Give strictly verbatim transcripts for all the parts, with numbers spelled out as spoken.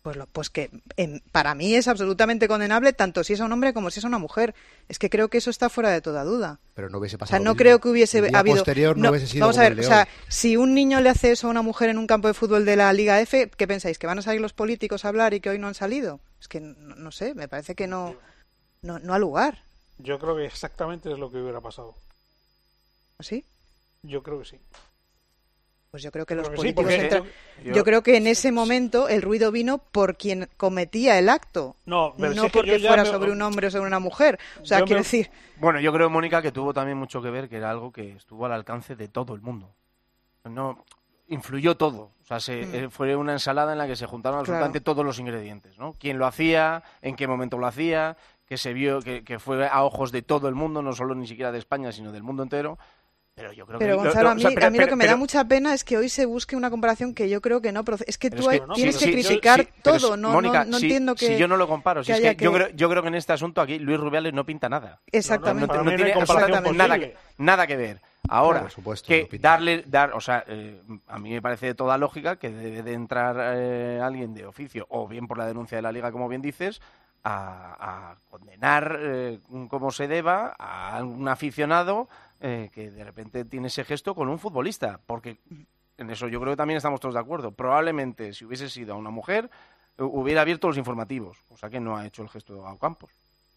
Pues, lo, pues que en, para mí es absolutamente condenable tanto si es un hombre como si es una mujer. Es que creo que eso está fuera de toda duda. Pero no hubiese pasado. O sea, no creo que hubiese el día habido. posterior no, no hubiese sido vamos como a ver, el o sea, León. si un niño le hace eso a una mujer en un campo de fútbol de la Liga F, ¿qué pensáis? ¿Que van a salir los políticos a hablar y que hoy no han salido? Es que no, no sé, me parece que no, no, no ha lugar. Yo creo que exactamente es lo que hubiera pasado. ¿Sí? Yo creo que sí. Pues yo creo que los Creo que sí, políticos porque entran... yo- Yo creo que en ese momento el ruido vino por quien cometía el acto, No, pero si no es que porque yo ya fuera me- sobre un hombre o sobre una mujer. O sea, Yo quiero me- decir, Bueno, yo creo, Mónica, que tuvo también mucho que ver, que era algo que estuvo al alcance de todo el mundo. No, influyó todo. O sea, se, Mm. eh, fue una ensalada en la que se juntaron absolutamente Claro. todos los ingredientes, ¿no? Quién lo hacía, en qué momento lo hacía, que se vio, que, que fue a ojos de todo el mundo, no solo ni siquiera de España, sino del mundo entero. Pero yo creo pero que... lo- Gonzalo, lo- a o mí, sea, pero- a mí lo pero- que me pero- da mucha pena es que hoy se busque una comparación que yo creo que no procede. Es que Pero tú es hay- que- no, tienes pero que sí, criticar sí, pero todo, es- no, Mónica, no, no si, entiendo que... si yo no lo comparo, si que es haya que, yo, que- creo, yo creo que en este asunto aquí Luis Rubiales no pinta nada. Exactamente. Para No, mí no no hay tiene comparación absolutamente nada, posible. que- nada que ver. Ahora, Por supuesto, que no pinta. darle, dar, o sea, eh, a mí me parece de toda lógica que debe de entrar eh, alguien de oficio, o bien por la denuncia de la Liga, como bien dices, a, a condenar eh, como se deba a un aficionado eh, que de repente tiene ese gesto con un futbolista, porque en eso yo creo que también estamos todos de acuerdo. Probablemente, si hubiese sido a una mujer, eh, hubiera abierto los informativos, o sea que no ha hecho el gesto a Ocampos.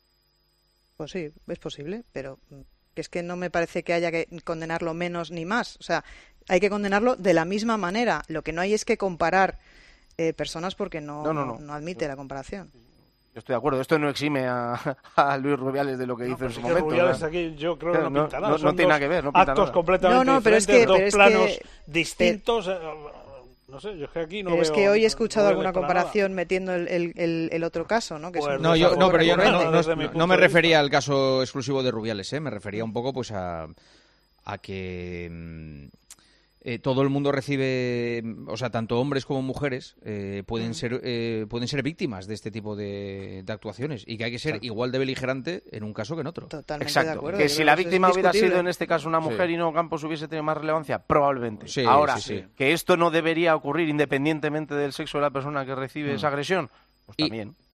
Pues sí, es posible, pero mm, que es que no me parece que haya que condenarlo menos ni más. O sea, hay que condenarlo de la misma manera. Lo que no hay es que comparar eh, personas porque no, No, no, no, no. no admite la comparación. Yo estoy de acuerdo, esto no exime a, a Luis Rubiales de lo que No, hizo pero en su sí que momento. Rubiales ¿verdad? aquí yo creo Claro, que no pinta no- nada. no- no Son tiene dos nada que ver, no pinta actos nada. completamente No, no, pero es que- diferentes, dos pero es planos que- distintos. eh, no sé, yo es que aquí no Pero es veo- que hoy he no escuchado veo alguna para nada. comparación metiendo el, el, el, el otro caso, ¿no? Que es Pues un No, Desde yo, caso no, pero yo no, recurrente. no, Desde mi no, punto no me de vista. refería al caso exclusivo de Rubiales, ¿eh? Me refería un poco pues a, a que mm, eh, todo el mundo recibe, mm, o sea, tanto hombres como mujeres eh, pueden Mm. ser eh, pueden ser víctimas de este tipo de, de actuaciones y que hay que ser Exacto. igual de beligerante en un caso que en otro. Totalmente de Exacto, acuerdo. que yo si creo la eso es víctima hubiera discutible. sido en este caso una mujer Sí. y no Campos hubiese tenido más relevancia, probablemente. Sí, Ahora, sí, sí. que esto no debería ocurrir independientemente del sexo de la persona que recibe Mm. esa agresión, pues Y- también.